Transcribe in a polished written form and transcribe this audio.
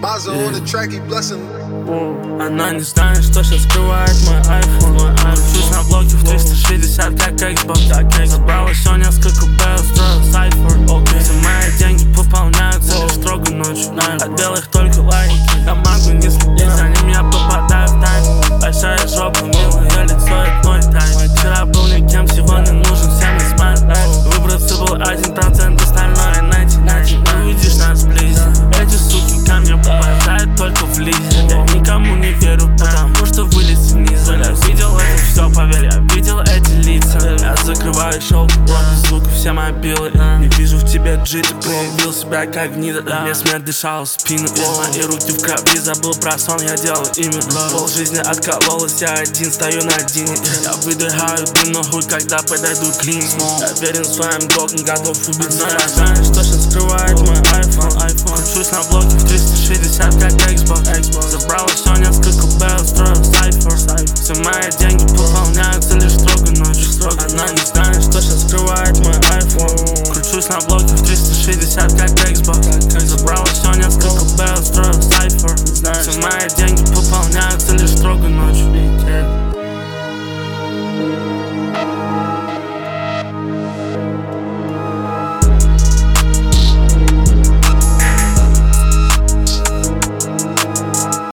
Она не знает, что сейчас скрывает мой iPhone. Учусь на блоке в 360, как Xbox. Забрала еще несколько Б, устроил сайфер. Все мои деньги пополняются лишь строго ночью. От белых только лайки, я могу не следить за ним, я попадаю в тайм. Большая жопа, милое лицо, это мой тайм. Вчера был никем, сегодня нужен всем из моих лайф. Выбраться был 1%, остальное найти. Увидишь нас вблизи. Эти суки ко мне попадают только в лизе. Я никому не верю, потому что вылез снизу. Я видел это все, поверь, я видел эти лица. Я закрываю щелку, звук все мобилы. Не вижу в тебе джит, проявил себя как гнида. Мне смерть дышала в спину, мои руки в крови. Забыл про сон, я делаю имя. Пол жизни откололась, я один стою на дне. Я выдыхаю дым, но хуй, когда подойду к линии. Я верен своим богом, готов убить. Но я знаю, что сейчас скрывает мой iPhone. Учусь на блоке в 360, как Xbox. Забрал еще несколько Б, устроил сайфер. Все мои деньги пополняются